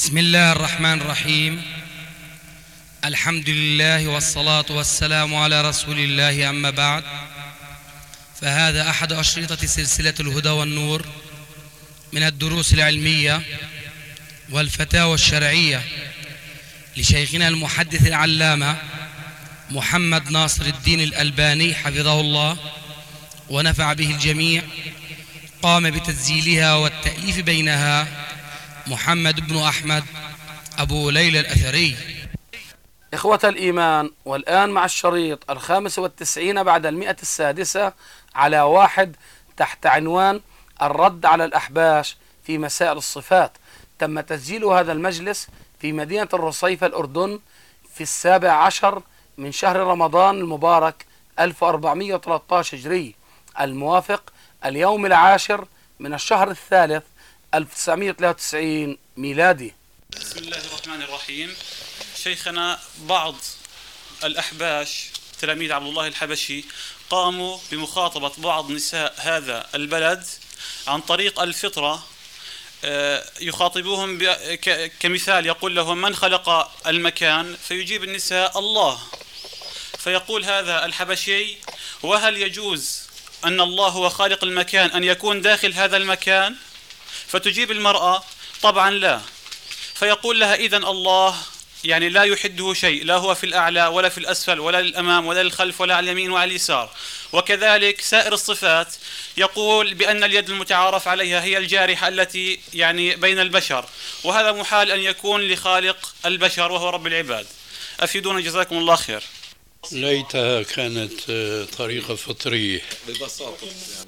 بسم الله الرحمن الرحيم. الحمد لله والصلاة والسلام على رسول الله، أما بعد، فهذا أحد أشرطة سلسلة الهدى والنور من الدروس العلمية والفتاوى الشرعية لشيخنا المحدث العلامة محمد ناصر الدين الألباني حفظه الله ونفع به الجميع. قام بتسجيلها والتأليف بينها محمد بن أحمد أبو ليلى الأثري. إخوة الإيمان، والآن مع الشريط 95 بعد 106 على 1 تحت عنوان الرد على الأحباش في مسائل الصفات. تم تسجيل هذا المجلس في مدينة الرصيف الأردن في 17 من شهر رمضان المبارك 1413 هجري، الموافق اليوم 10 من الشهر الثالث 1993 ميلادي. بسم الله الرحمن الرحيم. شيخنا بعض الأحباش تلاميذ عبد الله الحبشي قاموا بمخاطبة بعض نساء هذا البلد عن طريق الفطرة. يخاطبوهم كمثال، يقول لهم: من خلق المكان؟ فيجيب النساء: الله. فيقول هذا الحبشي: وهل يجوز أن الله هو خالق المكان أن يكون داخل هذا المكان؟ فتجيب المرأة: طبعا لا. فيقول لها: إذن الله يعني لا يحده شيء، لا هو في الأعلى ولا في الأسفل ولا للأمام ولا للخلف ولا على اليمين وعلى اليسار. وكذلك سائر الصفات يقول بأن اليد المتعارف عليها هي الجارحة التي يعني بين البشر، وهذا محال أن يكون لخالق البشر وهو رب العباد. أفيدونا جزاكم الله خير. ليتها كانت طريقة فطرية ببساطة.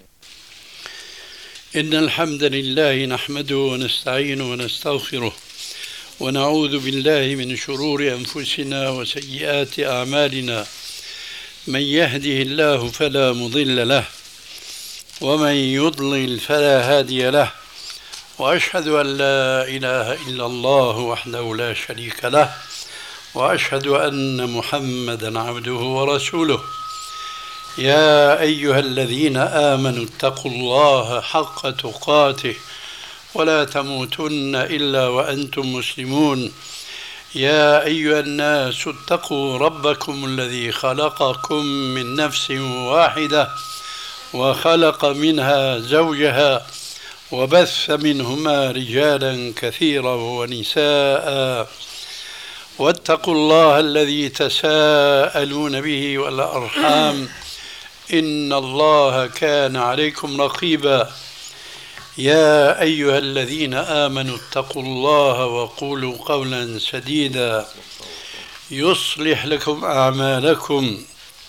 إن الحمد لله نحمده ونستعينه ونستغفره ونعوذ بالله من شرور أنفسنا وسيئات أعمالنا. من يهده الله فلا مضل له ومن يضلل فلا هادي له، وأشهد أن لا إله إلا الله وحده لا شريك له، وأشهد أن محمدا عبده ورسوله. يا أيها الذين آمنوا اتقوا الله حق تقاته ولا تموتن إلا وأنتم مسلمون. يا أيها الناس اتقوا ربكم الذي خلقكم من نفس واحدة وخلق منها زوجها وبث منهما رجالا كثيرا ونساء، واتقوا الله الذي تساءلون به والأرحام إن الله كان عليكم رقيبا. يا أيها الذين آمنوا اتقوا الله وقولوا قولا سديدا يصلح لكم أعمالكم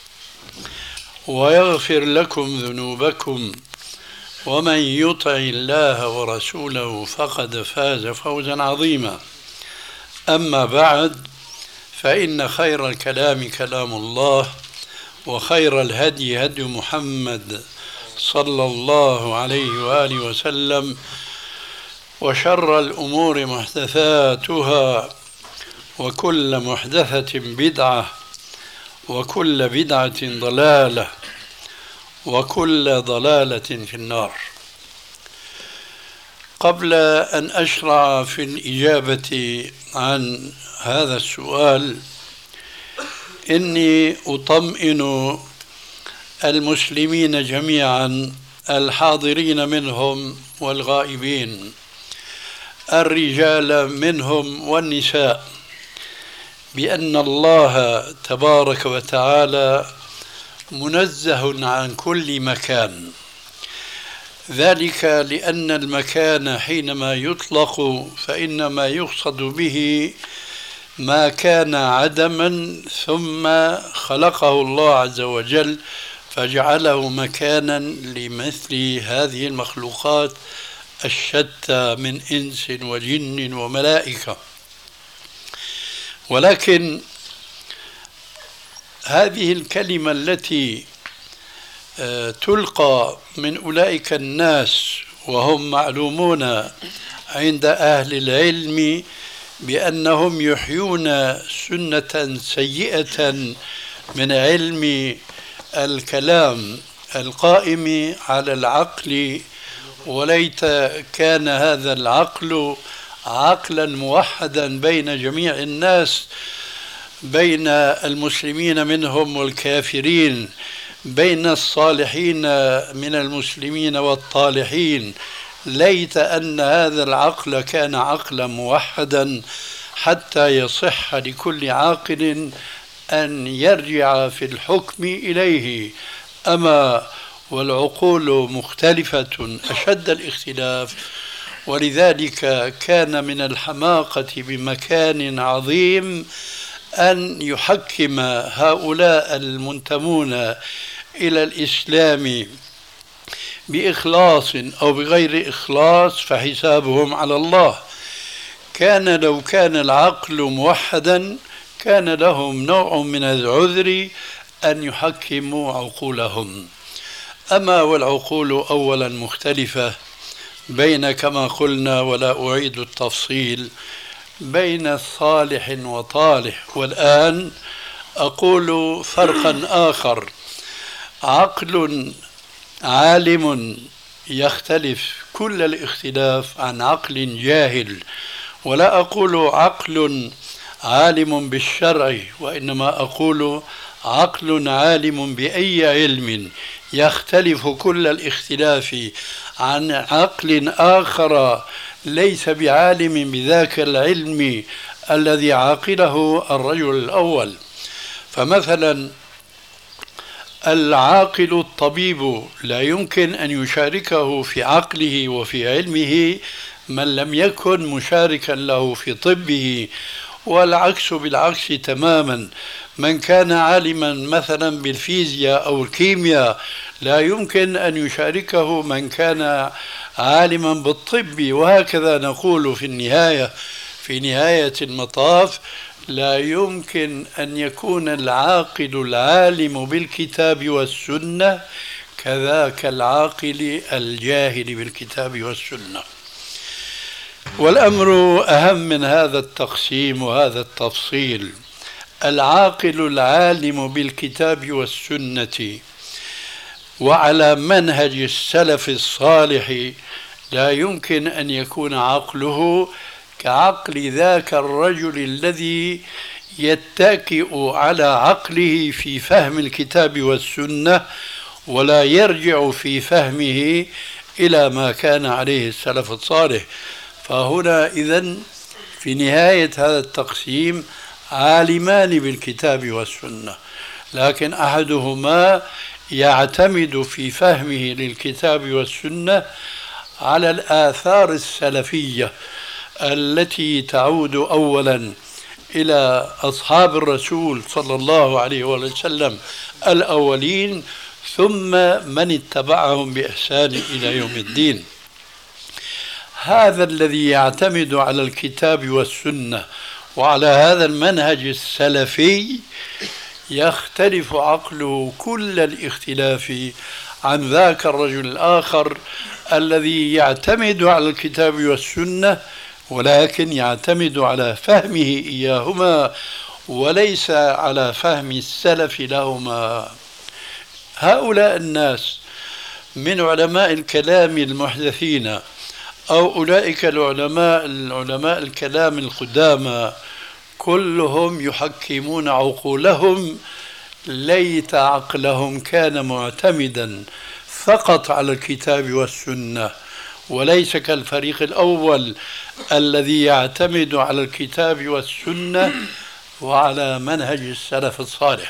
ويغفر لكم ذنوبكم، ومن يطع الله ورسوله فقد فاز فوزا عظيما. أما بعد، فإن خير الكلام كلام الله، وخير الهدي هدي محمد صلى الله عليه وآله وسلم، وشر الأمور محدثاتها، وكل محدثة بدعة، وكل بدعة ضلالة، وكل ضلالة في النار. قبل أن أشرع في الإجابة عن هذا السؤال، إني أطمئن المسلمين جميعا، الحاضرين منهم والغائبين، الرجال منهم والنساء، بأن الله تبارك وتعالى منزه عن كل مكان. ذلك لأن المكان حينما يطلق فإنما يقصد به ما كان عدما ثم خلقه الله عز وجل فجعله مكانا لمثل هذه المخلوقات الشتى من إنس وجن وملائكة. ولكن هذه الكلمة التي تلقى من أولئك الناس وهم معلومون عند أهل العلم بأنهم يحيون سنة سيئة من علم الكلام القائم على العقل، وليت كان هذا العقل عقلا موحدا بين جميع الناس، بين المسلمين منهم والكافرين، بين الصالحين من المسلمين والطالحين. ليت أن هذا العقل كان عقلا موحدا حتى يصح لكل عاقل أن يرجع في الحكم إليه. أما والعقول مختلفة أشد الاختلاف، ولذلك كان من الحماقة بمكان عظيم أن يحكم هؤلاء المنتمون إلى الإسلام بإخلاص أو بغير إخلاص فحسابهم على الله. لو كان العقل موحدا كان لهم نوع من العذر أن يحكموا عقولهم. أما والعقول أولا مختلفة بين، كما قلنا ولا أعيد التفصيل، بين صالح وطالح. والآن أقول فرقا آخر: عقل عالم يختلف كل الاختلاف عن عقل جاهل. ولا أقول عقل عالم بالشرع، وإنما أقول عقل عالم بأي علم يختلف كل الاختلاف عن عقل آخر ليس بعالم بذاك العلم الذي عقله الرجل الأول. فمثلا العاقل الطبيب لا يمكن أن يشاركه في عقله وفي علمه من لم يكن مشاركا له في طبه، والعكس بالعكس تماما. من كان عالما مثلا بالفيزياء أو الكيمياء لا يمكن أن يشاركه من كان عالما بالطب، وهكذا نقول في نهاية المطاف لا يمكن أن يكون العاقل العالم بالكتاب والسنة كذاك العاقل الجاهل بالكتاب والسنة. والأمر أهم من هذا التقسيم وهذا التفصيل. العاقل العالم بالكتاب والسنة وعلى منهج السلف الصالح لا يمكن أن يكون عقله كعقل ذاك الرجل الذي يتكئ على عقله في فهم الكتاب والسنة ولا يرجع في فهمه إلى ما كان عليه السلف الصالح. فهنا إذن في نهاية هذا التقسيم عالمان بالكتاب والسنة، لكن أحدهما يعتمد في فهمه للكتاب والسنة على الآثار السلفية التي تعود أولا إلى أصحاب الرسول صلى الله عليه وسلم الأولين، ثم من اتبعهم بإحسان إلى يوم الدين. هذا الذي يعتمد على الكتاب والسنة وعلى هذا المنهج السلفي يختلف عقله كل الاختلاف عن ذاك الرجل الآخر الذي يعتمد على الكتاب والسنة ولكن يعتمد على فهمه إياهما وليس على فهم السلف لهما. هؤلاء الناس من علماء الكلام المحدثين أو أولئك العلماء الكلام القدامى كلهم يحكمون عقولهم. ليت عقلهم كان معتمدا فقط على الكتاب والسنة وليس كالفريق الأول الذي يعتمد على الكتاب والسنة وعلى منهج السلف الصالح.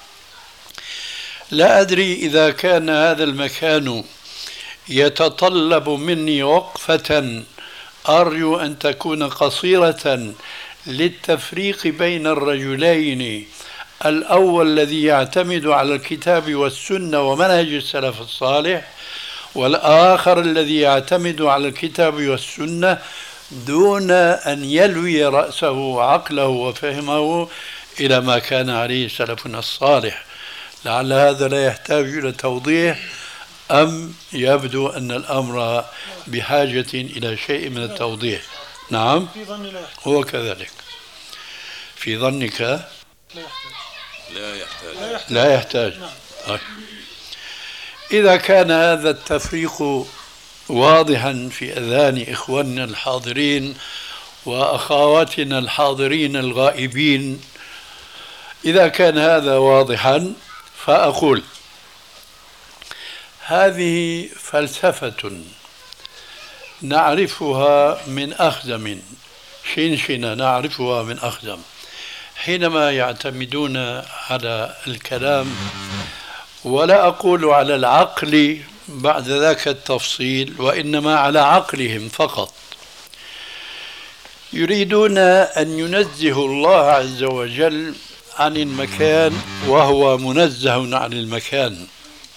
لا أدري إذا كان هذا المكان يتطلب مني وقفة أرجو أن تكون قصيرة للتفريق بين الرجلين، الأول الذي يعتمد على الكتاب والسنة ومنهج السلف الصالح، والآخر الذي يعتمد على الكتاب والسنة دون أن يلوي رأسه وعقله وفهمه إلى ما كان عليه سلفنا الصالح. لعل هذا لا يحتاج إلى توضيح، أم يبدو أن الأمر بحاجة إلى شيء من التوضيح؟ نعم، هو كذلك. في ظنك لا يحتاج. طيب. إذا كان هذا التفريق واضحا في أذهان إخواننا الحاضرين وأخواتنا الحاضرين الغائبين، إذا كان هذا واضحا فأقول: هذه فلسفة نعرفها من أخزم، شنشنة نعرفها من أخزم، حينما يعتمدون على الكلام، ولا أقول على العقل بعد ذاك التفصيل، وإنما على عقلهم فقط، يريدون أن ينزهوا الله عز وجل عن المكان وهو منزه عن المكان،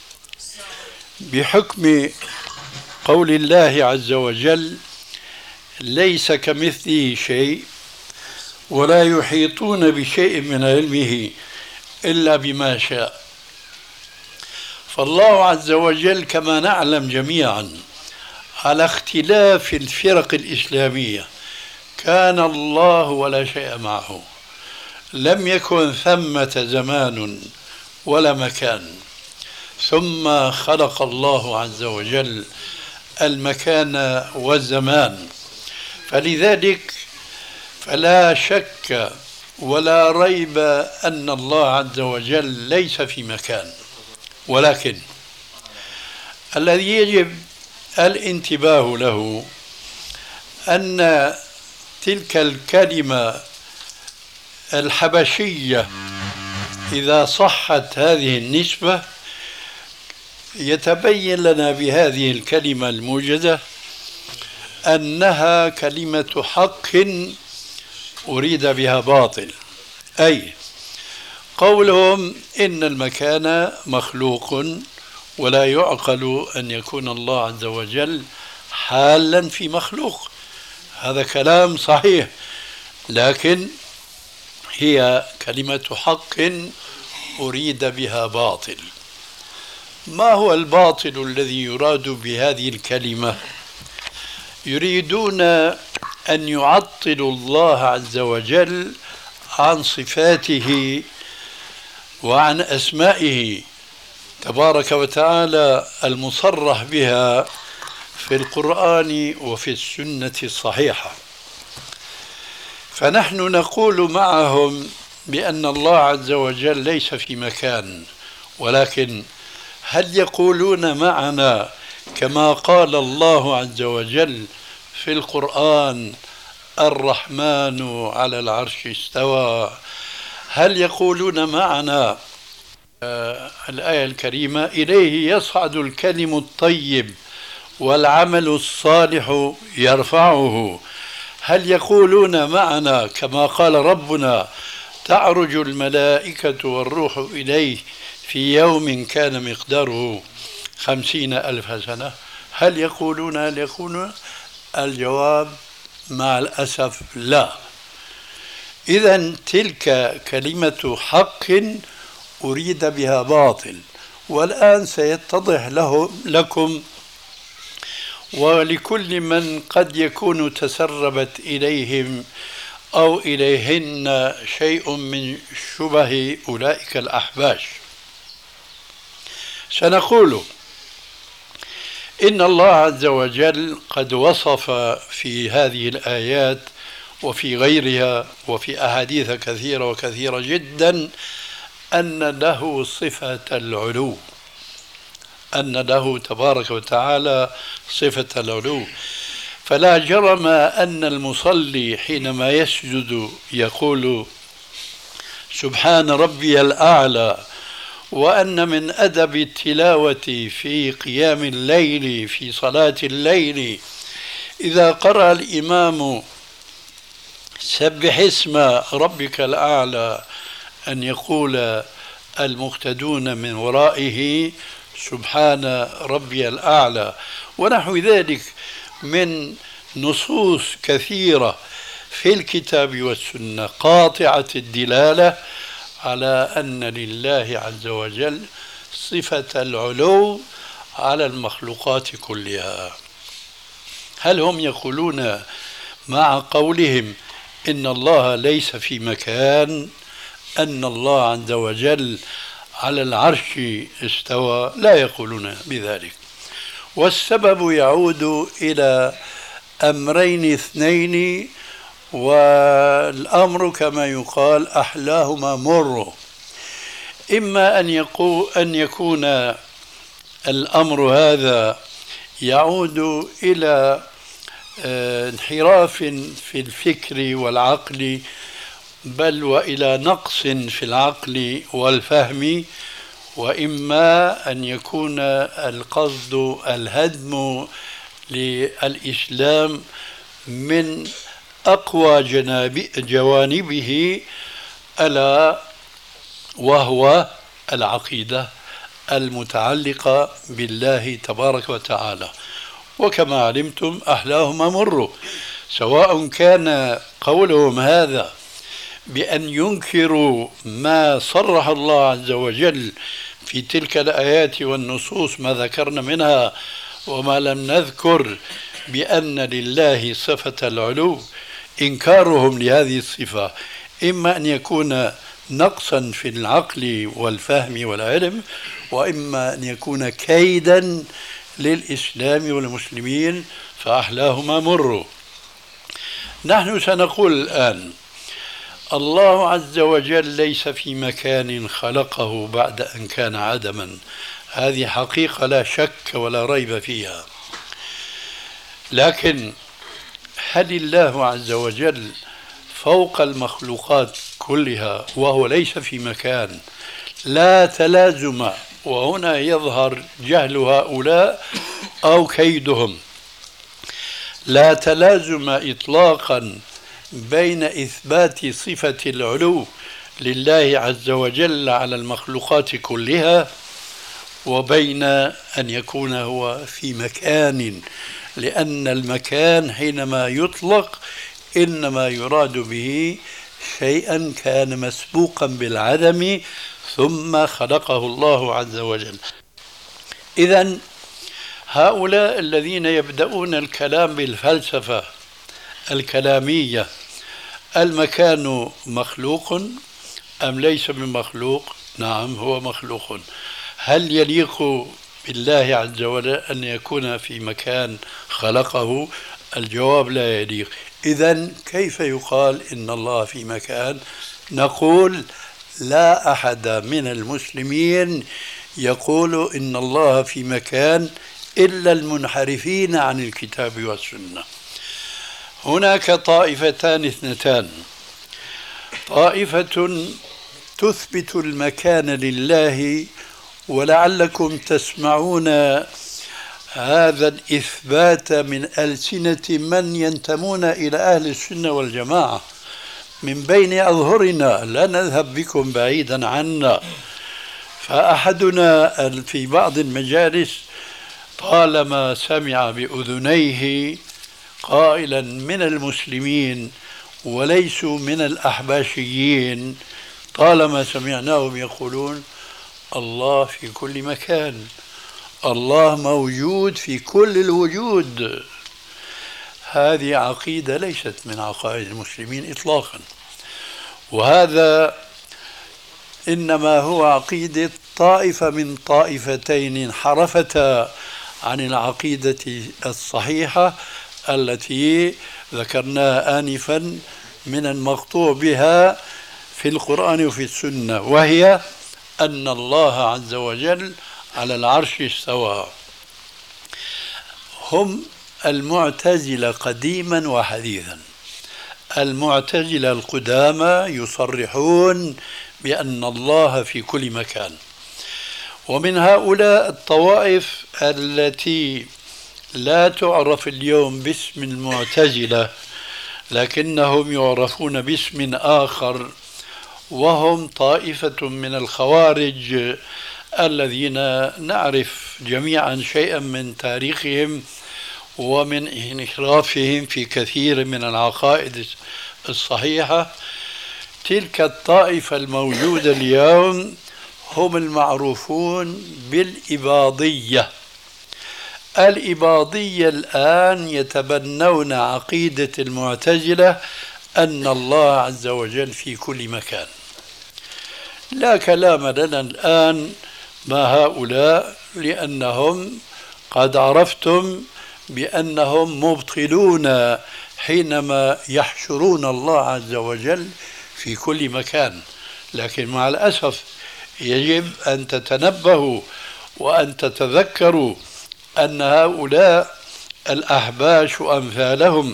بحكم قول الله عز وجل: ليس كمثله شيء ولا يحيطون بشيء من علمه إلا بما شاء. فالله عز وجل كما نعلم جميعا على اختلاف الفرق الإسلامية كان الله ولا شيء معه، لم يكن ثمة زمان ولا مكان، ثم خلق الله عز وجل المكان والزمان. فلذلك فلا شك ولا ريب أن الله عز وجل ليس في مكان، ولكن الذي يجب الانتباه له أن تلك الكلمة الحبشية إذا صحت هذه النسبة يتبين لنا بهذه الكلمة الموجزة أنها كلمة حق أريد بها باطل. أي قولهم إن المكان مخلوق ولا يعقل أن يكون الله عز وجل حالا في مخلوق، هذا كلام صحيح، لكن هي كلمة حق أريد بها باطل. ما هو الباطل الذي يراد بهذه الكلمة؟ يريدون أن يعطلوا الله عز وجل عن صفاته وعن أسمائه تبارك وتعالى المصرح بها في القرآن وفي السنة الصحيحة. فنحن نقول معهم بأن الله عز وجل ليس في مكان، ولكن هل يقولون معنا كما قال الله عز وجل في القرآن: الرحمن على العرش استوى؟ هل يقولون معنا الآية الكريمة: إليه يصعد الكلم الطيب والعمل الصالح يرفعه؟ هل يقولون معنا كما قال ربنا: تعرج الملائكة والروح إليه في يوم كان مقداره 50,000 سنة؟ هل يقولون الجواب مع الأسف لا. إذن تلك كلمة حق أريد بها باطل، والآن سيتضح لكم ولكل من قد يكون تسربت إليهم أو إليهن شيء من شبه أولئك الأحباش. سنقول إن الله عز وجل قد وصف في هذه الآيات وفي غيرها وفي أحاديث كثيرة وكثيرة جدا أن له صفة العلو، أن له تبارك وتعالى صفة العلو. فلا جرم أن المصلي حينما يسجد يقول: سبحان ربي الأعلى، وأن من أدب التلاوة في قيام الليل في صلاة الليل إذا قرأ الإمام سبح اسم ربك الأعلى أن يقول المقتدون من ورائه: سبحان ربي الأعلى، ونحو ذلك من نصوص كثيرة في الكتاب والسنة قاطعة الدلالة على أن لله عز وجل صفة العلو على المخلوقات كلها. هل هم يقولون مع قولهم إن الله ليس في مكان أن الله عز وجل على العرش استوى؟ لا يقولون بذلك. والسبب يعود إلى أمرين اثنين والأمر كما يقال أحلاهما مر. إما أن يكون الأمر هذا يعود إلى انحراف في الفكر والعقل، بل وإلى نقص في العقل والفهم، وإما أن يكون القصد الهدم للإسلام من أقوى جوانبه، ألا وهو العقيدة المتعلقة بالله تبارك وتعالى. وكما علمتم أحلاهما مر، سواء كان قولهم هذا بأن ينكروا ما صرح الله عز وجل في تلك الآيات والنصوص ما ذكرنا منها وما لم نذكر بأن لله صفة العلو، إنكارهم لهذه الصفة إما أن يكون نقصا في العقل والفهم والعلم، وإما أن يكون كيدا للإسلام والمسلمين، فأحلاهما مر. نحن سنقول الآن الله عز وجل ليس في مكان خلقه بعد أن كان عدما، هذه حقيقة لا شك ولا ريب فيها. لكن هل الله عز وجل فوق المخلوقات كلها وهو ليس في مكان؟ لا تلازم، وهنا يظهر جهل هؤلاء أو كيدهم. لا تلازم إطلاقا بين إثبات صفة العلو لله عز وجل على المخلوقات كلها وبين أن يكون هو في مكان، لأن المكان حينما يطلق إنما يراد به شيئا كان مسبوقا بالعدم ثم خلقه الله عز وجل. إذن هؤلاء الذين يبدأون الكلام بالفلسفة الكلامية، المكان مخلوق أم ليس بمخلوق؟ نعم هو مخلوق. هل يليق بالله عز وجل أن يكون في مكان خلقه؟ الجواب لا يليق. إذن كيف يقال إن الله في مكان؟ نقول لا أحد من المسلمين يقول إن الله في مكان إلا المنحرفين عن الكتاب والسنة. هناك طائفتان اثنتان، طائفة تثبت المكان لله، ولعلكم تسمعون هذا الإثبات من ألسنة من ينتمون إلى أهل السنة والجماعة من بين أظهرنا، لا نذهب بكم بعيدا عنا. فأحدنا في بعض المجالس طالما سمع بأذنيه قائلا من المسلمين وليسوا من الأحباشيين، طالما سمعناهم يقولون الله في كل مكان، الله موجود في كل الوجود، هذه عقيدة ليست من عقائد المسلمين إطلاقا، وهذا إنما هو عقيدة طائفة من طائفتين انحرفتا عن العقيدة الصحيحة التي ذكرناها آنفا من المقطوع بها في القرآن وفي السنة، وهي أن الله عز وجل على العرش استوى. هم المعتزلة قديما وحديثا. المعتزلة القدامى يصرحون بأن الله في كل مكان، ومن هؤلاء الطوائف التي لا تعرف اليوم باسم المعتزلة لكنهم يعرفون باسم آخر، وهم طائفة من الخوارج الذين نعرف جميعا شيئا من تاريخهم ومن انحرافهم في كثير من العقائد الصحيحة. تلك الطائفة الموجودة اليوم هم المعروفون بالإباضية. الإباضية الآن يتبنون عقيدة المعتزلة أن الله عز وجل في كل مكان. لا كلام لنا الآن مع هؤلاء، لأنهم قد عرفتم بأنهم مبطلون حينما يحشرون الله عز وجل في كل مكان. لكن مع الأسف يجب أن تتنبهوا وأن تتذكروا أن هؤلاء الأحباش وأمثالهم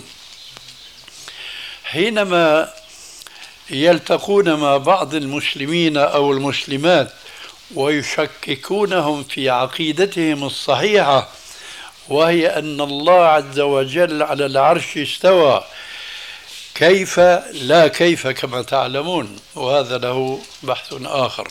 حينما يلتقون مع بعض المسلمين أو المسلمات ويشككونهم في عقيدتهم الصحيحة، وهي أن الله عز وجل على العرش استوى، كيف لا كيف كما تعلمون، وهذا له بحث آخر.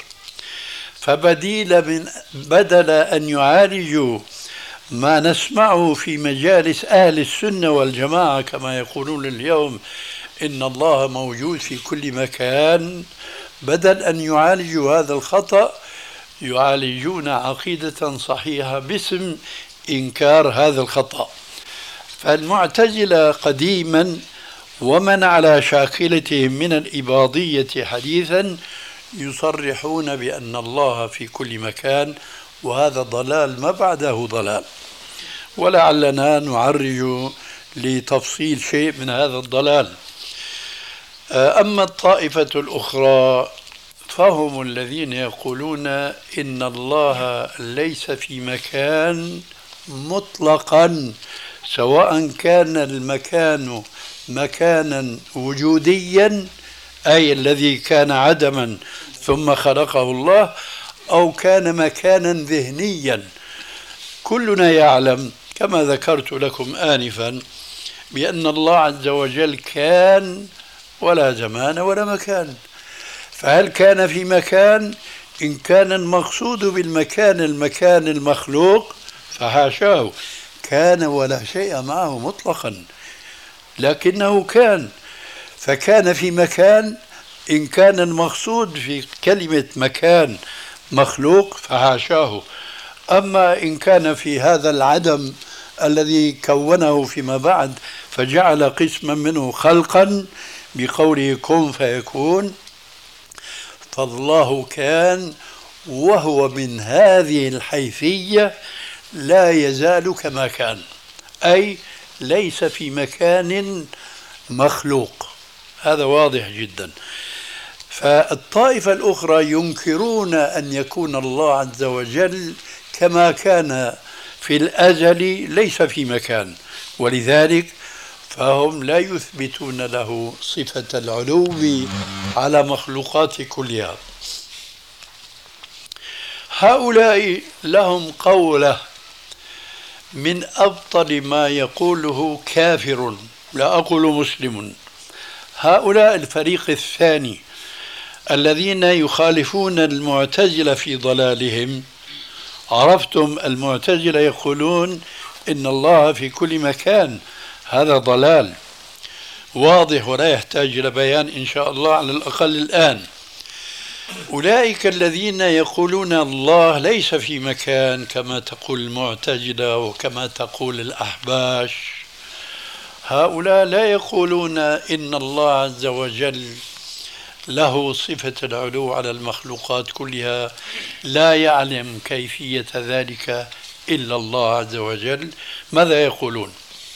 بدل أن يعالجوا ما نسمعه في مجالس أهل السنة والجماعة كما يقولون اليوم إن الله موجود في كل مكان، بدل أن يعالجوا هذا الخطأ يعالجون عقيدة صحيحة باسم إنكار هذا الخطأ. فالمعتزلة قديما ومن على شاكلتهم من الإباضية حديثا يصرحون بأن الله في كل مكان، وهذا ضلال ما بعده ضلال، ولعلنا نعرج لتفصيل شيء من هذا الضلال. أما الطائفة الأخرى فهم الذين يقولون إن الله ليس في مكان مطلقا، سواء كان المكان مكانا وجوديا أي الذي كان عدما ثم خلقه الله، أو كان مكانا ذهنيا. كلنا يعلم كما ذكرت لكم آنفا بأن الله عز وجل كان ولا زمان ولا مكان، فهل كان في مكان؟ إن كان المقصود بالمكان المكان المخلوق فحاشاه، كان ولا شيء معه مطلقا، لكنه كان، فكان في مكان. إن كان المقصود في كلمة مكان مخلوق فحاشاه. أما إن كان في هذا العدم الذي كونه فيما بعد فجعل قسما منه خلقا بقوله كن فيكون، فالله كان وهو من هذه الحيثية لا يزال كما كان، أي ليس في مكان مخلوق. هذا واضح جدا. فالطائفة الأخرى ينكرون أن يكون الله عز وجل كما كان في الأزل ليس في مكان، ولذلك فهم لا يثبتون له صفة العلو على مخلوقات كلها. هؤلاء لهم قولة من أبطل ما يقوله كافر، لا أقول مسلم. هؤلاء الفريق الثاني الذين يخالفون المعتزلة في ضلالهم، عرفتم المعتزلة يقولون إن الله في كل مكان، هذا ضلال واضح ولا يحتاج إلى بيان إن شاء الله على الأقل الآن. أولئك الذين يقولون الله ليس في مكان كما تقول المعتزلة وكما تقول الأحباش، هؤلاء لا يقولون إن الله عز وجل له صفة العلو على المخلوقات كلها، لا يعلم كيفية ذلك إلا الله عز وجل. ماذا يقولون؟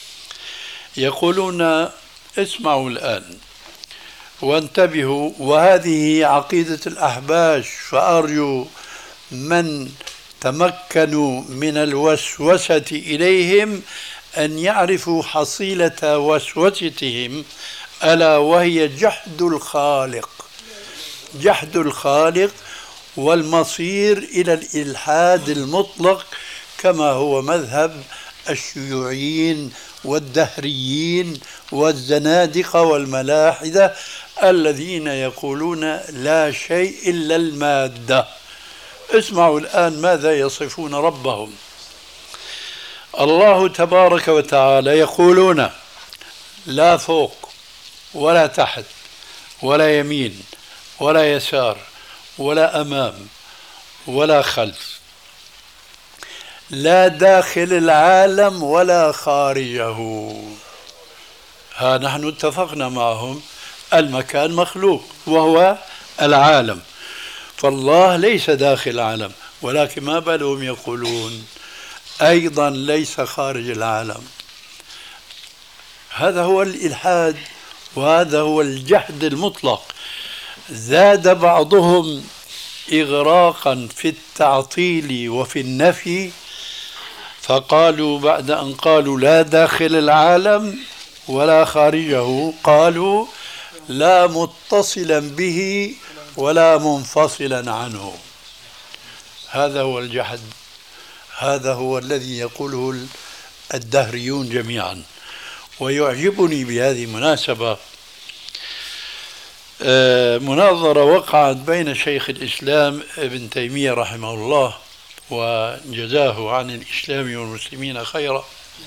يقولون اسمعوا الآن وانتبهوا، وهذه عقيدة الأحباش، فأرجو من تمكنوا من الوسوسة إليهم أن يعرفوا حصيلة وسوستهم، ألا وهي جحد الخالق، جحد الخالق والمصير إلى الإلحاد المطلق كما هو مذهب الشيوعيين والدهريين والزنادقة والملاحدة الذين يقولون لا شيء إلا المادة. اسمعوا الآن ماذا يصفون ربهم. الله تبارك وتعالى يقولون لا فوق ولا تحت ولا يمين ولا يسار ولا أمام ولا خلف، لا داخل العالم ولا خارجه. ها نحن اتفقنا معهم المكان مخلوق وهو العالم، فالله ليس داخل العالم، ولكن ما بالهم يقولون أيضا ليس خارج العالم. هذا هو الإلحاد، وهذا هو الجحد المطلق. زاد بعضهم إغراقا في التعطيل وفي النفي، فقالوا بعد أن قالوا لا داخل العالم ولا خارجه، قالوا لا متصلا به ولا منفصلا عنه. هذا هو الجحد، هذا هو الذي يقوله الدهريون جميعا. ويعجبني بهذه المناسبة مناظرة وقعت بين شيخ الإسلام ابن تيمية رحمه الله وجزاه عن الإسلام والمسلمين خيرا،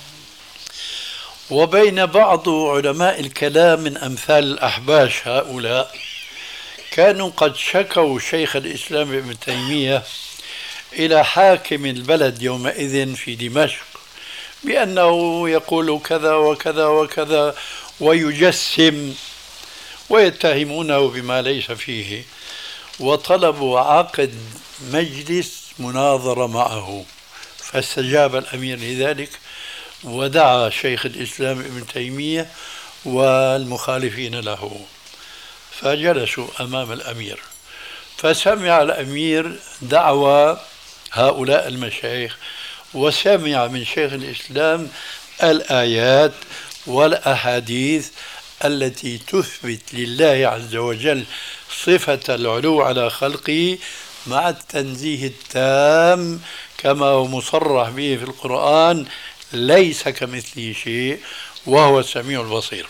وبين بعض علماء الكلام من أمثال الأحباش. هؤلاء كانوا قد شكوا شيخ الإسلام ابن تيمية إلى حاكم البلد يومئذ في دمشق بأنه يقول كذا وكذا وكذا ويجسم، ويتهمونه بما ليس فيه، وطلبوا عقد مجلس مناظرة معه. فاستجاب الأمير لذلك ودعا شيخ الإسلام ابن تيمية والمخالفين له، فجلسوا أمام الأمير، فسمع الأمير دعوى هؤلاء المشايخ، وسمع من شيخ الإسلام الآيات والأحاديث التي تثبت لله عز وجل صفة العلو على خلقه مع التنزيه التام كما هو مصرح به في القرآن: ليس كمثله شيء وهو السميع البصير.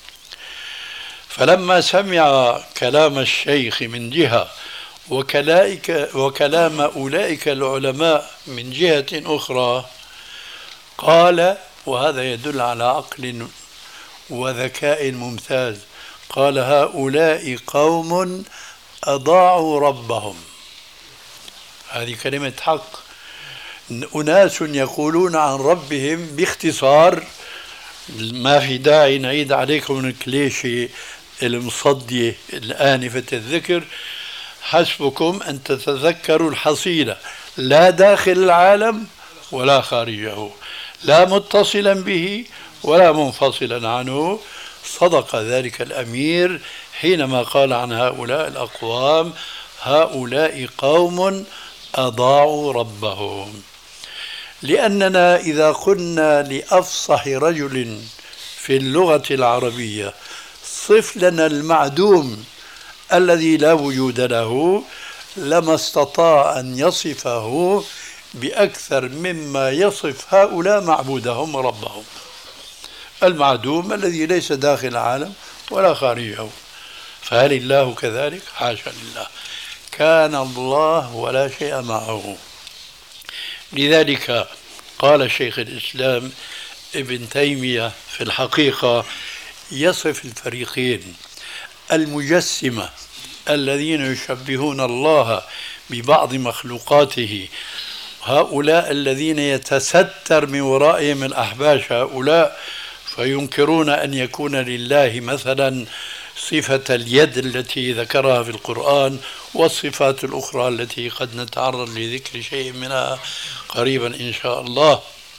فلما سمع كلام الشيخ من جهة وكلام أولئك العلماء من جهة أخرى، قال، وهذا يدل على عقل وذكاء ممتاز، قال: هؤلاء قوم أضاعوا ربهم. هذه كلمة حق. أناس يقولون عن ربهم باختصار، ما في داعي نعيد عليكم الكليشة المصدية الآنفة الذكر، حسبكم أن تتذكروا الحصيلة: لا داخل العالم ولا خارجه، لا متصلا به ولا منفصلا عنه. صدق ذلك الأمير حينما قال عن هؤلاء الأقوام: هؤلاء قوم أضاعوا ربهم. لأننا إذا قلنا لأفصح رجل في اللغة العربية صف لنا المعدوم الذي لا وجود له، لما استطاع أن يصفه بأكثر مما يصف هؤلاء معبودهم وربهم. المعدوم الذي ليس داخل العالم ولا خارجه. فهل الله كذلك؟ حاشا لله، كان الله ولا شيء معه. لذلك قال شيخ الإسلام ابن تيمية في الحقيقة يصف الفريقين: المجسمة الذين يشبهون الله ببعض مخلوقاته، هؤلاء الذين يتستر من ورائهم الأحباش هؤلاء فينكرون أن يكون لله مثلا صفة اليد التي ذكرها في القرآن والصفات الأخرى التي قد نتعرض لذكر شيء منها قريبا إن شاء الله.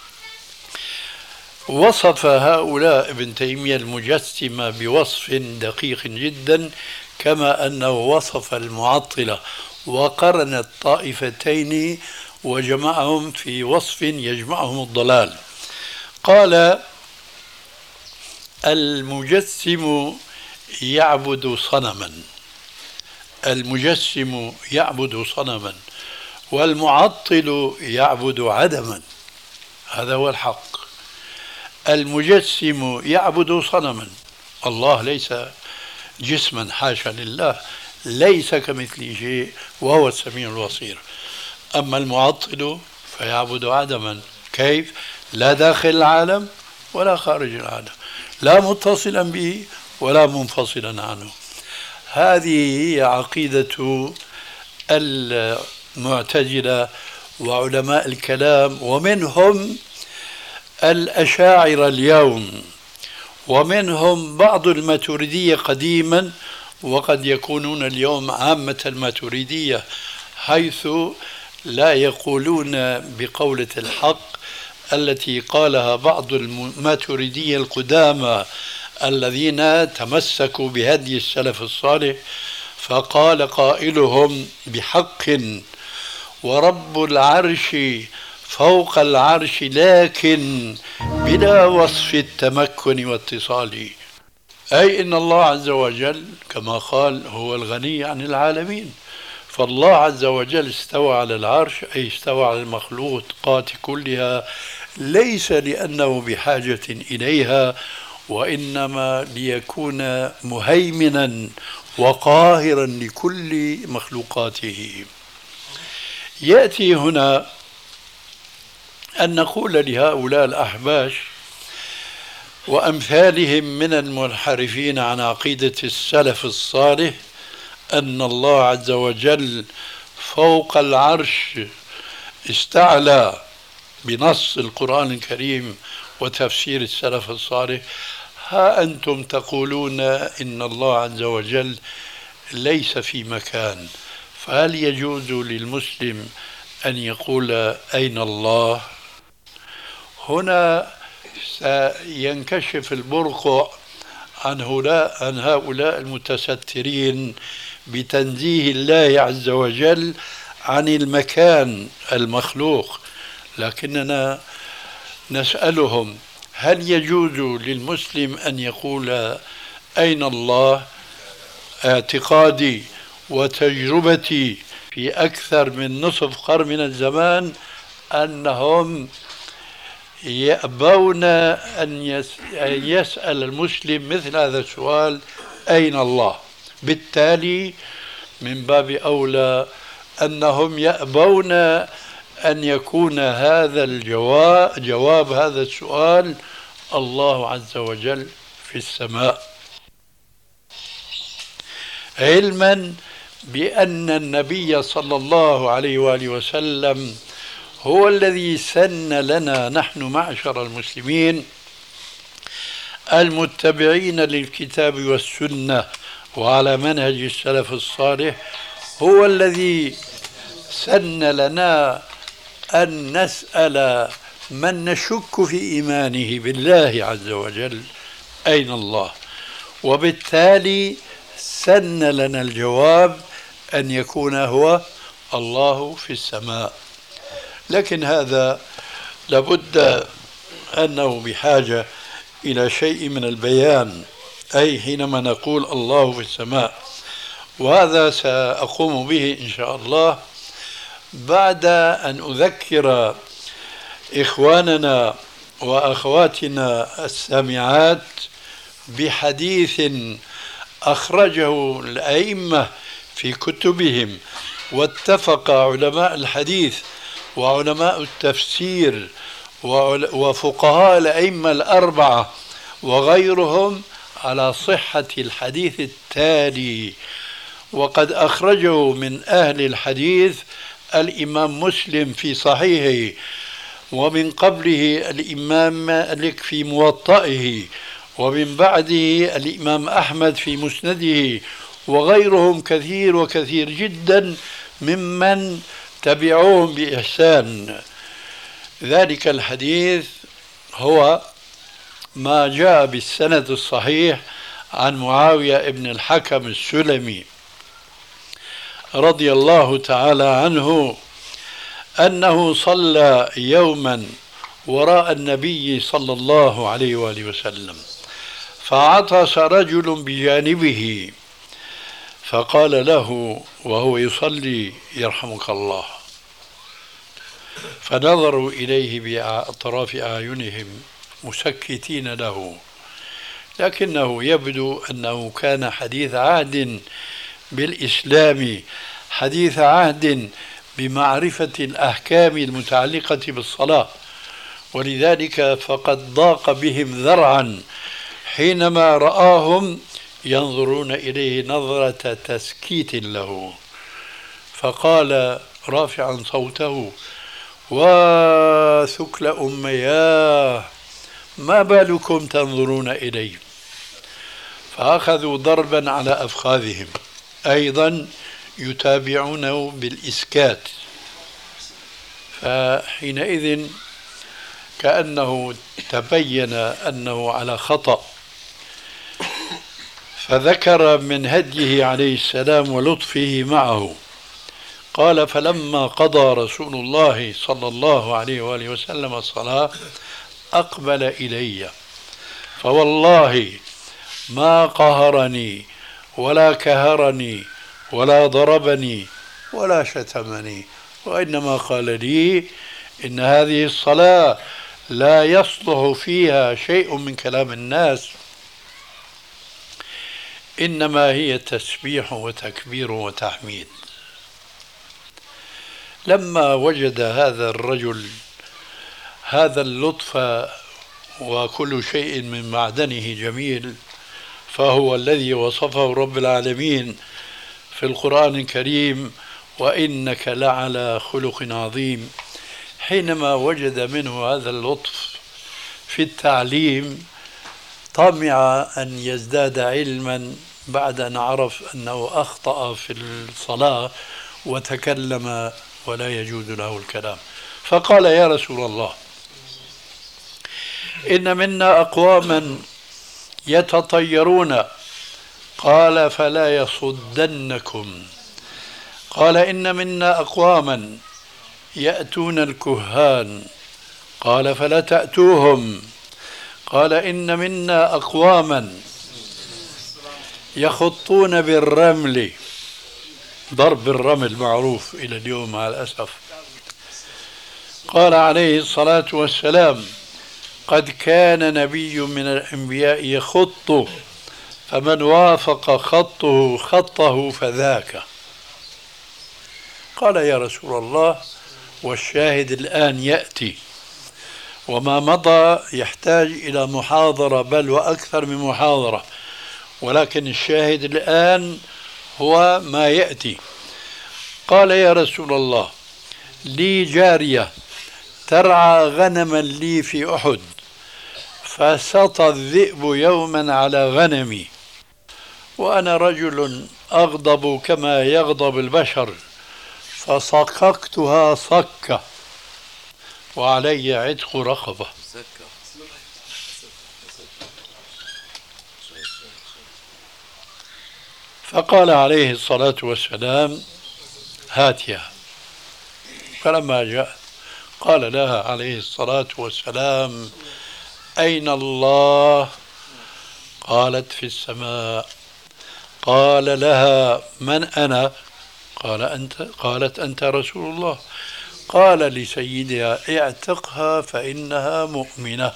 وصف هؤلاء ابن تيمية المجسمة بوصف دقيق جدا، كما أنه وصف المعطلة وقرن الطائفتين وجمعهم في وصف يجمعهم الضلال. قال: المجسم يعبد صنما، المجسم يعبد صنما، والمعطل يعبد عدما. هذا هو الحق. المجسم يعبد صنما، الله ليس جسما، حاشا لله، ليس كمثله شيء وهو السميع البصير. أما المعطل فيعبد عدما. كيف؟ لا داخل العالم ولا خارج العالم، لا متصلا به ولا منفصلا عنه. هذه هي عقيدة المعتزلة وعلماء الكلام، ومنهم الأشاعرة اليوم، ومنهم بعض الماتريدية قديما، وقد يكونون اليوم عامة الماتريدية، حيث لا يقولون بقولة الحق التي قالها بعض الماتريدية القدامى الذين تمسكوا بهدي السلف الصالح، فقال قائلهم بحق: ورب العرش فوق العرش لكن بلا وصف التمكن واتصال. أي إن الله عز وجل كما قال هو الغني عن العالمين، فالله عز وجل استوى على العرش، أي استوى على المخلوقات كلها، ليس لأنه بحاجة إليها، وإنما ليكون مهيمنا وقاهرا لكل مخلوقاته. يأتي هنا أن نقول لهؤلاء الأحباش وأمثالهم من المنحرفين عن عقيدة السلف الصالح أن الله عز وجل فوق العرش استعلى بنص القرآن الكريم وتفسير السلف الصالح. ها أنتم تقولون إن الله عز وجل ليس في مكان، فهل يجوز للمسلم أن يقول أين الله؟ هنا سينكشف البرقع عن هؤلاء المتسترين بتنزيه الله عز وجل عن المكان المخلوق، لكننا نسألهم: هل يجوز للمسلم أن يقول أين الله؟ اعتقادي وتجربتي في أكثر من نصف قرن من الزمان أنهم يأبون أن يسأل المسلم مثل هذا السؤال: أين الله؟ بالتالي من باب أولى أنهم يأبون أن يكون هذا جواب هذا السؤال: الله عز وجل في السماء، علما بأن النبي صلى الله عليه وآله وسلم هو الذي سن لنا نحن معشر المسلمين المتبعين للكتاب والسنة وعلى منهج السلف الصالح، هو الذي سن لنا أن نسأل من نشك في إيمانه بالله عز وجل: أين الله؟ وبالتالي سن لنا الجواب أن يكون هو الله في السماء. لكن هذا لابد أنه بحاجة إلى شيء من البيان، أي حينما نقول الله في السماء، وهذا سأقوم به إن شاء الله بعد أن أذكر إخواننا وأخواتنا السامعات بحديث أخرجه الأئمة في كتبهم، واتفق علماء الحديث وعلماء التفسير وفقهاء الأئمة الأربعة وغيرهم على صحة الحديث التالي. وقد أخرجه من أهل الحديث الإمام مسلم في صحيحه، ومن قبله الإمام مالك في موطئه، ومن بعده الإمام أحمد في مسنده، وغيرهم كثير وكثير جدا ممن تبعوهم بإحسان. ذلك الحديث هو ما جاء بالسند الصحيح عن معاوية بن الحكم السلمي رضي الله تعالى عنه أنه صلى يوما وراء النبي صلى الله عليه وآله وسلم، فعطس رجل بجانبه فقال له وهو يصلي: يرحمك الله. فنظروا إليه بأطراف أعينهم مسكتين له، لكنه يبدو أنه كان حديث عهد بالإسلام، حديث عهد بمعرفة الأحكام المتعلقة بالصلاة، ولذلك فقد ضاق بهم ذرعا حينما رآهم ينظرون إليه نظرة تسكيت له، فقال رافعا صوته: وثكل أمياه، ما بالكم تنظرون إلي؟ فأخذوا ضربا على أفخاذهم، أيضا يتابعونه بالإسكات. فحينئذ كأنه تبين أنه على خطأ، فذكر من هديه عليه السلام ولطفه معه. قال: فلما قضى رسول الله صلى الله عليه وآله وسلم الصلاة أقبل إلي، فوالله ما قهرني ولا كهرني ولا ضربني ولا شتمني، وإنما قال لي: إن هذه الصلاة لا يصلح فيها شيء من كلام الناس، إنما هي تسبيح وتكبير وتحميد. لما وجد هذا الرجل هذا اللطف وكل شيء من معدنه جميل، فهو الذي وصفه رب العالمين في القرآن الكريم: وإنك لعلى خلق عظيم. حينما وجد منه هذا اللطف في التعليم طمع أن يزداد علما بعد أن عرف أنه أخطأ في الصلاة وتكلم ولا يجوز له الكلام، فقال: يا رسول الله، إن منا أقواما يتطيرون. قال: فلا يصدنكم. قال: إن منا أقواما يأتون الكهان. قال: فلا تأتوهم. قال: إن منا أقواما يخطون بالرمل، ضرب الرمل معروف إلى اليوم مع الأسف. قال عليه الصلاة والسلام: قد كان نبي من الأنبياء يخط، فمن وافق خطه فذاك. قال: يا رسول الله، والشاهد الآن يأتي، وما مضى يحتاج إلى محاضرة بل وأكثر من محاضرة، ولكن الشاهد الآن هو ما يأتي. قال: يا رسول الله، لي جارية ترعى غنما لي في أحد، فسطى الذئب يوما على غنمي، وأنا رجل أغضب كما يغضب البشر، فصككتها صكة، وعلي عتق رقبة. فقال عليه الصلاة والسلام: هاتيها. فلما جاء قال لها عليه الصلاة والسلام: أين الله؟ قالت: في السماء. قال لها: من أنا؟ قالت: أنت رسول الله. قال لسيدها: اعتقها فإنها مؤمنة،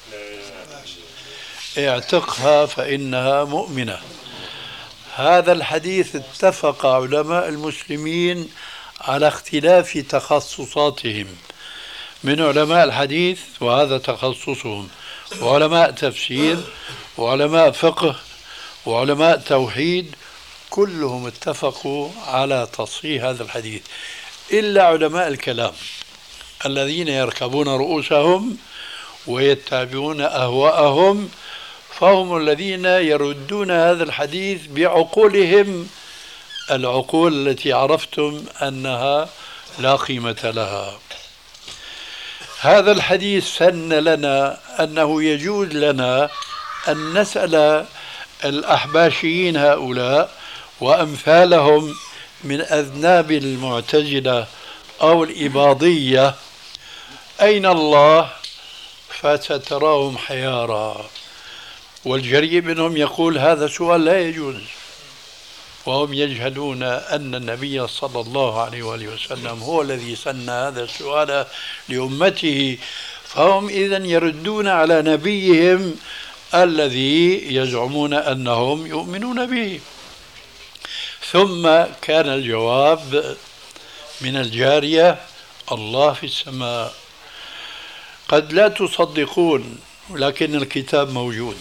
اعتقها فإنها مؤمنة. هذا الحديث اتفق علماء المسلمين على اختلاف تخصصاتهم، من علماء الحديث وهذا تخصصهم، وعلماء تفسير، وعلماء فقه، وعلماء توحيد، كلهم اتفقوا على تصحيح هذا الحديث، إلا علماء الكلام الذين يركبون رؤوسهم ويتبعون أهواءهم، فهم الذين يردون هذا الحديث بعقولهم، العقول التي عرفتم أنها لا قيمة لها. هذا الحديث سن لنا أنه يجوز لنا أن نسأل الأحباشيين هؤلاء وأمثالهم من أذناب المعتزلة أو الإباضية: أين الله؟ فستراهم حيارى. والجريء منهم يقول: هذا سؤال لا يجوز، وهم يجهلون أن النبي صلى الله عليه وآله وسلم هو الذي سن هذا السؤال لأمته، فهم إذن يردون على نبيهم الذي يزعمون أنهم يؤمنون به. ثم كان الجواب من الجارية: الله في السماء. قد لا تصدقون، لكن الكتاب موجود.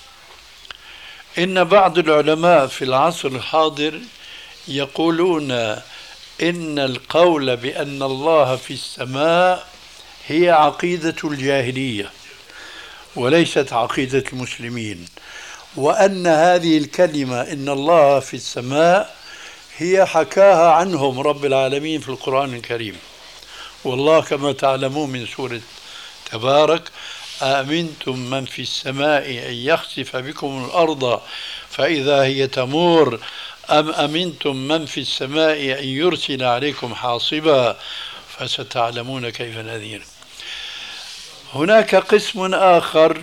إن بعض العلماء في العصر الحاضر يقولون إن القول بأن الله في السماء هي عقيدة الجاهلية وليست عقيدة المسلمين، وأن هذه الكلمة إن الله في السماء هي حكاها عنهم رب العالمين في القرآن الكريم. والله كما تعلمون من سورة تبارك: أأمنتم من في السماء أن يخسف بكم الأرض فإذا هي تمور أم أمنتم من في السماء أن يرسل عليكم حاصبا فستعلمون كيف نذير. هناك قسم آخر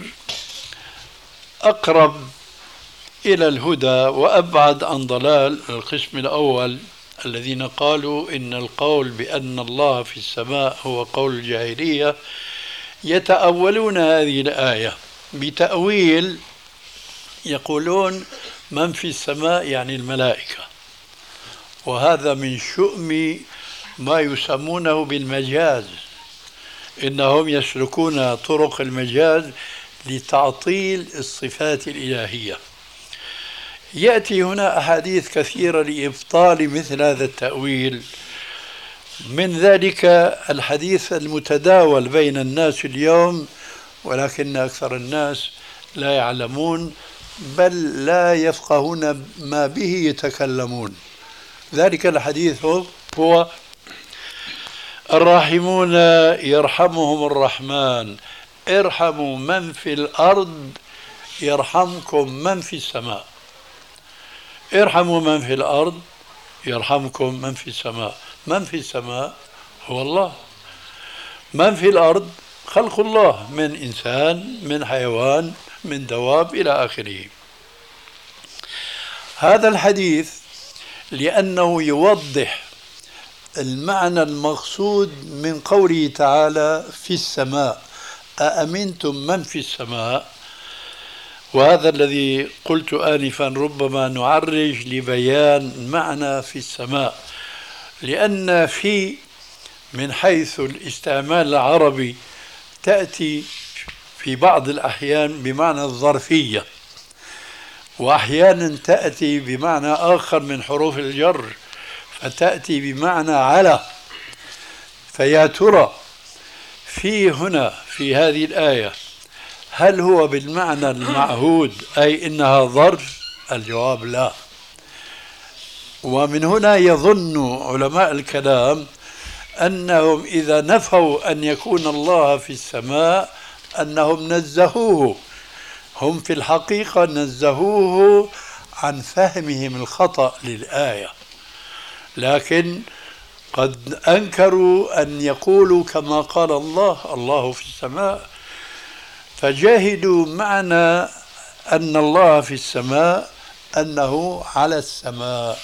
أقرب إلى الهدى وأبعد عن ضلال. القسم الأول الذين قالوا إن القول بأن الله في السماء هو قول الجاهلية، يتأولون هذه الآية بتأويل، يقولون من في السماء يعني الملائكة، وهذا من شؤم ما يسمونه بالمجاز، إنهم يسلكون طرق المجاز لتعطيل الصفات الإلهية. يأتي هنا أحاديث كثيرة لإبطال مثل هذا التأويل، من ذلك الحديث المتداول بين الناس اليوم، ولكن أكثر الناس لا يعلمون بل لا يفقهون ما به يتكلمون. ذلك الحديث هو: الراحمون يرحمهم الرحمن، ارحموا من في الأرض يرحمكم من في السماء. ارحموا من في الأرض يرحمكم من في السماء. من في السماء هو الله، من في الأرض خلق الله من إنسان من حيوان من دواب إلى آخره. هذا الحديث لأنه يوضح المعنى المقصود من قوله تعالى في السماء: أأمنتم من في السماء. وهذا الذي قلت آنفا ربما نعرج لبيان معنى في السماء، لأن في من حيث الاستعمال العربي تأتي في بعض الأحيان بمعنى الظرفية، وأحيانا تأتي بمعنى آخر من حروف الجر، فتأتي بمعنى على. فيا ترى في هنا في هذه الآية هل هو بالمعنى المعهود أي إنها ظرف؟ الجواب لا. ومن هنا يظن علماء الكلام أنهم إذا نفوا أن يكون الله في السماء أنهم نزهوه، هم في الحقيقة نزهوه عن فهمهم الخطأ للآية، لكن قد أنكروا أن يقولوا كما قال الله في السماء، فجاهدوا معنى أن الله في السماء أنه على السماء.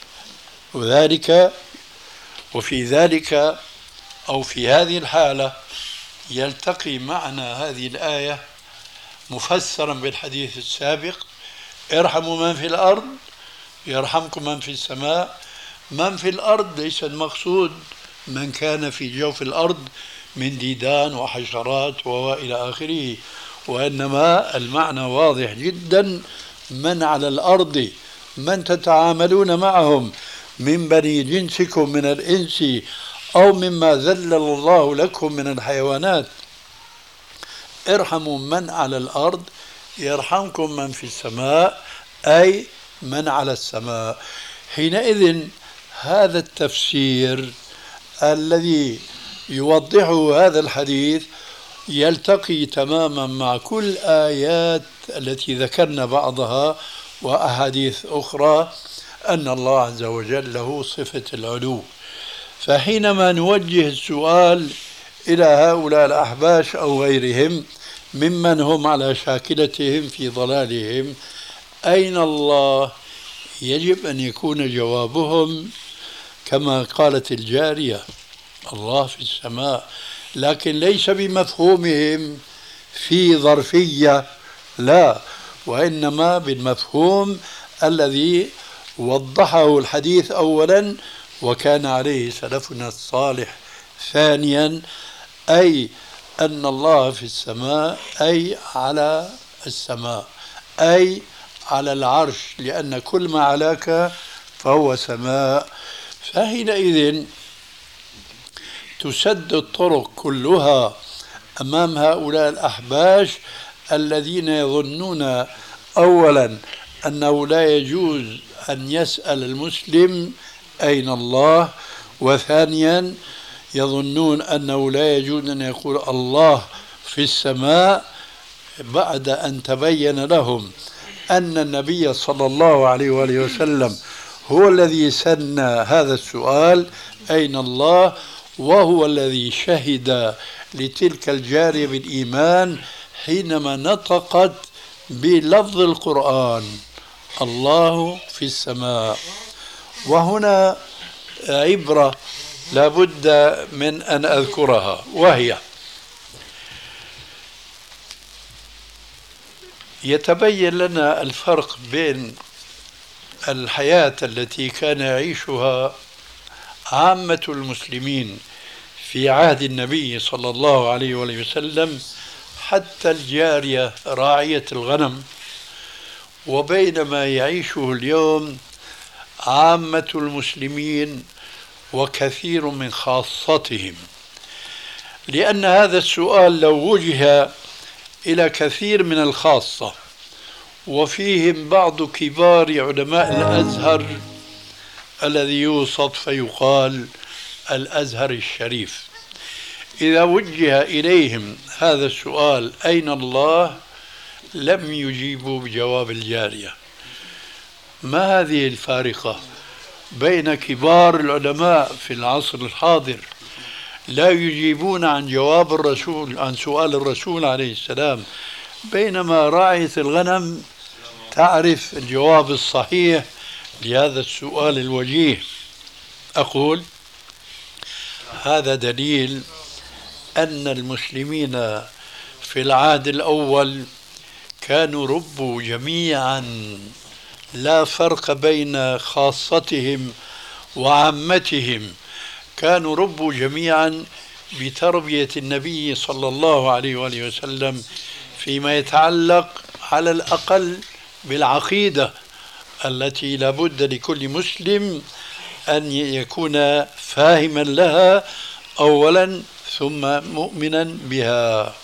وفي ذلك أو في هذه الحالة يلتقي معنى هذه الآية مفسرا بالحديث السابق: ارحموا من في الأرض يرحمكم من في السماء. من في الأرض ليس المقصود من كان في جوف الأرض من ديدان وحشرات وإلى آخره، وإنما المعنى واضح جدا: من على الأرض، من تتعاملون معهم من بني جنسكم من الإنس أو مما ذلل الله لكم من الحيوانات. ارحموا من على الأرض يرحمكم من في السماء، أي من على السماء. حينئذ هذا التفسير الذي يوضحه هذا الحديث يلتقي تماما مع كل آيات التي ذكرنا بعضها وأحاديث أخرى أن الله عز وجل له صفة العلو. فحينما نوجه السؤال إلى هؤلاء الأحباش أو غيرهم ممن هم على شاكلتهم في ضلالهم: أين الله؟ يجب أن يكون جوابهم كما قالت الجارية: الله في السماء، لكن ليس بمفهومهم في ظرفية، لا، وإنما بالمفهوم الذي وضحه الحديث أولا وكان عليه سلفنا الصالح ثانيا، أي أن الله في السماء أي على السماء، أي على العرش، لأن كل ما علاك فهو سماء. فحينئذ تسد الطرق كلها أمام هؤلاء الأحباش الذين يظنون أولا أنه لا يجوز أن يسأل المسلم أين الله، وثانيا يظنون أنه لا يجوز أن يقول الله في السماء بعد أن تبين لهم أن النبي صلى الله عليه وآله وسلم هو الذي سن هذا السؤال أين الله، وهو الذي شهد لتلك الجارية بالإيمان حينما نطقت بلفظ القرآن الله في السماء. وهنا عبرة لابد من أن أذكرها، وهي يتبين لنا الفرق بين الحياة التي كان يعيشها عامة المسلمين في عهد النبي صلى الله عليه وسلم حتى الجارية راعية الغنم، وبين ما يعيشه اليوم عامة المسلمين وكثير من خاصتهم. لأن هذا السؤال لو وجه إلى كثير من الخاصة وفيهم بعض كبار علماء الأزهر الذي يوصف فيقال الأزهر الشريف، إذا وجه إليهم هذا السؤال أين الله لم يجيبوا بجواب الجارية. ما هذه الفارقة بين كبار العلماء في العصر الحاضر لا يجيبون عن جواب الرسول، عن سؤال الرسول عليه السلام، بينما راعية الغنم تعرف الجواب الصحيح لهذا السؤال الوجيه؟ أقول هذا دليل أن المسلمين في العهد الأول كانوا ربوا جميعا، لا فرق بين خاصتهم وعامتهم، كانوا ربوا جميعا بتربية النبي صلى الله عليه وآله وسلم فيما يتعلق على الأقل بالعقيدة التي لابد لكل مسلم أن يكون فاهما لها أولا ثم مؤمنا بها.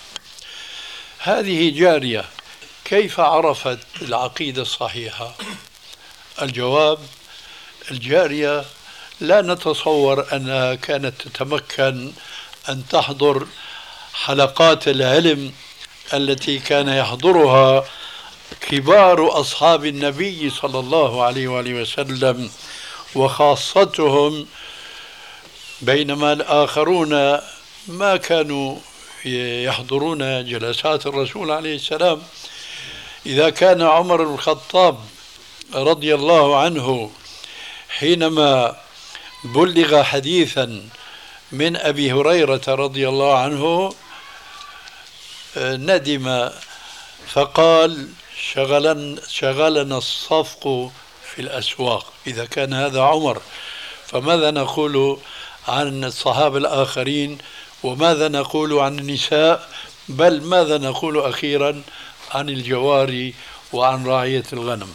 هذه جارية كيف عرفت العقيدة الصحيحة؟ الجواب: الجارية لا نتصور أنها كانت تتمكن أن تحضر حلقات العلم التي كان يحضرها كبار أصحاب النبي صلى الله عليه وآله وسلم وخاصتهم، بينما الآخرون ما كانوا يحضرون جلسات الرسول عليه السلام. إذا كان عمر بن الخطاب رضي الله عنه حينما بلغ حديثا من أبي هريرة رضي الله عنه ندم فقال شغلنا الصفق في الأسواق. إذا كان هذا عمر فماذا نقول عن الصحابة الآخرين، وماذا نقول عن النساء، بل ماذا نقول أخيرا عن الجواري وعن راعية الغنم؟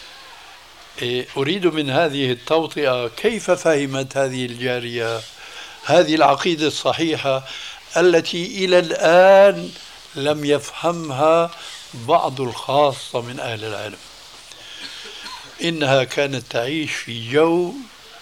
أريد من هذه التوطئة كيف فهمت هذه الجارية هذه العقيدة الصحيحة التي إلى الآن لم يفهمها بعض الخاصة من أهل العلم. إنها كانت تعيش في جو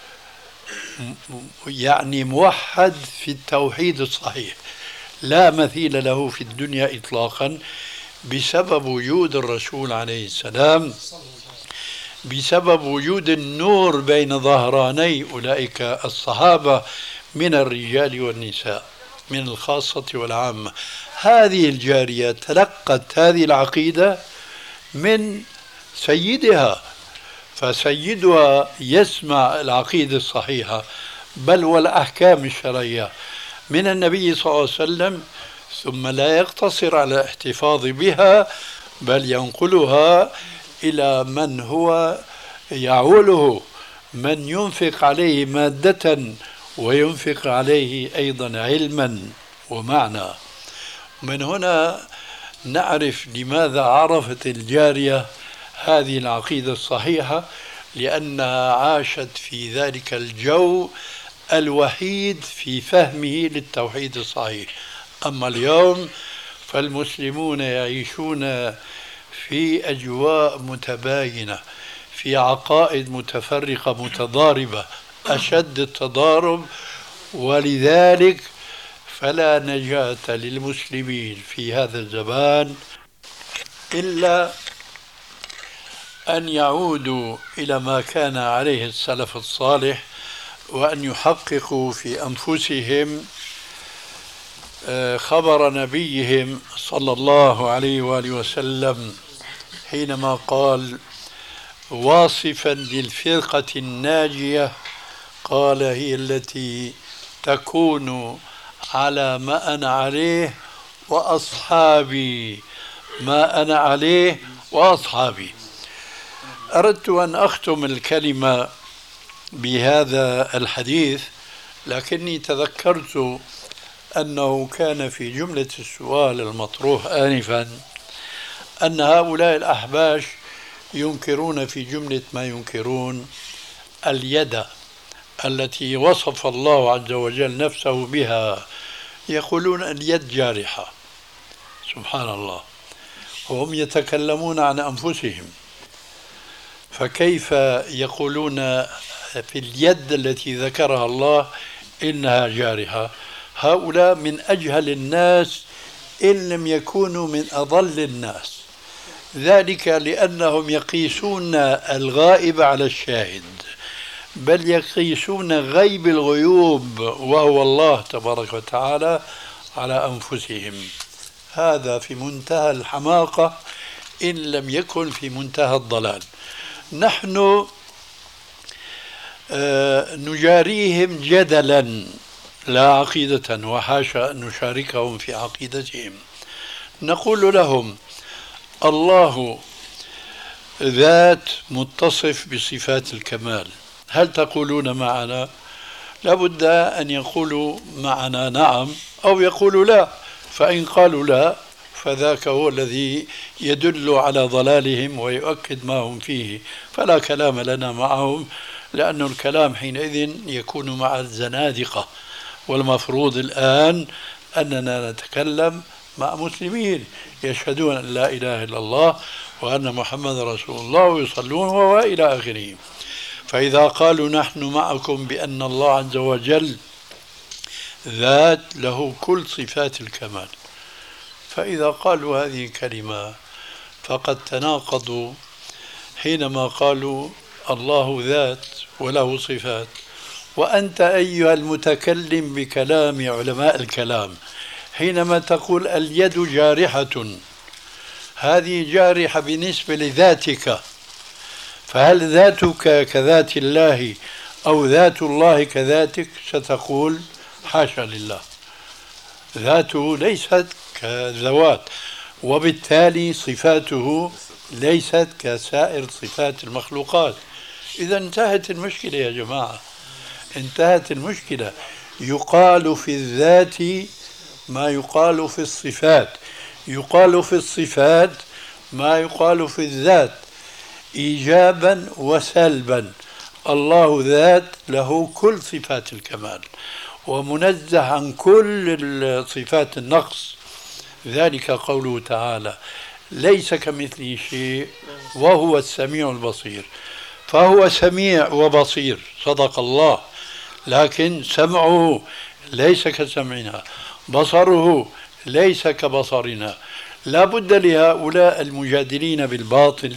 يعني موحد في التوحيد الصحيح لا مثيل له في الدنيا إطلاقا، بسبب وجود الرسول عليه السلام، بسبب وجود النور بين ظهراني أولئك الصحابة من الرجال والنساء، من الخاصة والعامة. هذه الجارية تلقت هذه العقيدة من سيدها، فسيدها يسمع العقيدة الصحيحة بل والأحكام الشرعية من النبي صلى الله عليه وسلم، ثم لا يقتصر على الاحتفاظ بها بل ينقلها إلى من هو يعوله، من ينفق عليه مادة وينفق عليه أيضا علما ومعنى. من هنا نعرف لماذا عرفت الجارية هذه العقيدة الصحيحة، لأنها عاشت في ذلك الجو الوحيد في فهمه للتوحيد الصحيح. أما اليوم فالمسلمون يعيشون في أجواء متباينة، في عقائد متفرقة متضاربة أشد التضارب، ولذلك فلا نجاة للمسلمين في هذا الزمان إلا أن يعودوا إلى ما كان عليه السلف الصالح، وأن يحققوا في أنفسهم خبر نبيهم صلى الله عليه وآله وسلم حينما قال واصفا للفرقة الناجية، قال هي التي تكون على ما أنا عليه وأصحابي، ما أنا عليه وأصحابي. أردت أن أختم الكلمة بهذا الحديث، لكني تذكرت أنه كان في جملة السؤال المطروح آنفا أن هؤلاء الأحباش ينكرون في جملة ما ينكرون اليد التي وصف الله عز وجل نفسه بها، يقولون اليد جارحة. سبحان الله، وهم يتكلمون عن أنفسهم، فكيف يقولون في اليد التي ذكرها الله إنها جارحة؟ هؤلاء من أجهل الناس إن لم يكونوا من أضل الناس، ذلك لأنهم يقيسون الغائب على الشاهد، بل يقيسون غيب الغيوب وهو الله تبارك وتعالى على أنفسهم. هذا في منتهى الحماقة إن لم يكن في منتهى الضلال. نحن نجاريهم جدلا لا عقيدة، وحاشا أن نشاركهم في عقيدتهم. نقول لهم الله ذات متصف بصفات الكمال، هل تقولون معنا؟ لابد أن يقولوا معنا نعم أو يقولوا لا، فإن قالوا لا فذاك هو الذي يدل على ضلالهم ويؤكد ما هم فيه، فلا كلام لنا معهم، لأن الكلام حينئذ يكون مع الزنادقة، والمفروض الآن أننا نتكلم مع مسلمين يشهدون أن لا إله إلا الله وأن محمد رسول الله ويصلون وإلى آخره. فإذا قالوا نحن معكم بأن الله عز وجل ذات له كل صفات الكمال، فإذا قالوا هذه الكلمة فقد تناقضوا حينما قالوا الله ذات وله صفات، وأنت أيها المتكلم بكلام علماء الكلام حينما تقول اليد جارحة، هذه جارحة بالنسبة لذاتك، فهل ذاتك كذات الله أو ذات الله كذاتك؟ ستقول حاشا لله، ذاته ليست كذوات، وبالتالي صفاته ليست كسائر صفات المخلوقات. إذا انتهت المشكلة يا جماعة، انتهت المشكلة. يقال في الذات ما يقال في الصفات، يقال في الصفات ما يقال في الذات، إيجابا وسلبا. الله ذات له كل صفات الكمال ومنزه عن كل صفات النقص، ذلك قوله تعالى ليس كمثله شيء وهو السميع البصير. فهو سميع وبصير، صدق الله، لكن سمعه ليس كسمعنا، بصره ليس كبصرنا. لا بد لهؤلاء المجادلين بالباطل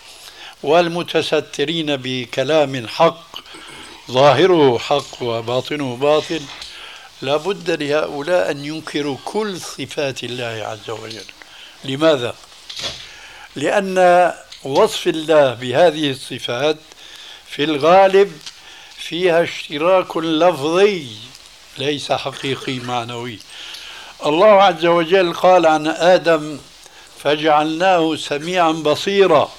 والمتسترين بكلام حق ظاهره حق وباطنه باطل، لا بد لهؤلاء أن ينكروا كل صفات الله عز وجل. لماذا؟ لأن وصف الله بهذه الصفات في الغالب فيها اشتراك لفظي ليس حقيقي معنوي. الله عز وجل قال عن آدم فجعلناه سميعا بصيرا،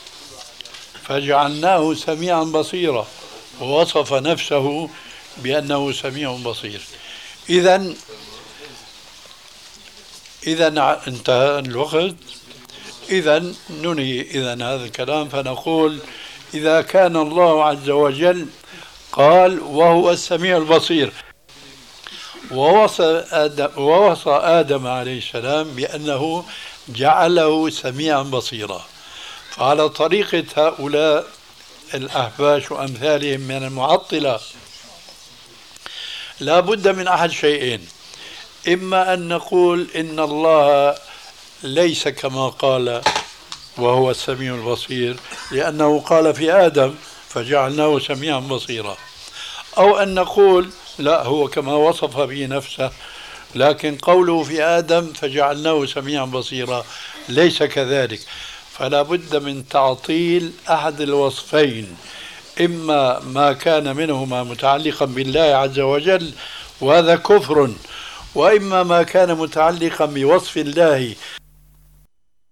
فجعلناه سميعا بصيرا، ووصف نفسه بأنه سميع بصير. إذن انتهى الوقت، إذن ننهي هذا الكلام فنقول إذا كان الله عز وجل قال وهو السميع البصير ووصى آدم عليه السلام بأنه جعله سميعا بصيرا، فعلى طريقة هؤلاء الأحباش وأمثالهم من المعطلة لا بد من أحد شيئين: إما أن نقول إن الله ليس كما قال وهو السميع البصير لأنه قال في آدم فجعلناه سميعا بصيرا، أو أن نقول لا هو كما وصف به نفسه لكن قوله في آدم فجعلناه سميعا بصيرا ليس كذلك. فلا بد من تعطيل أحد الوصفين، إما ما كان منهما متعلقا بالله عز وجل وهذا كفر، وإما ما كان متعلقا بوصف الله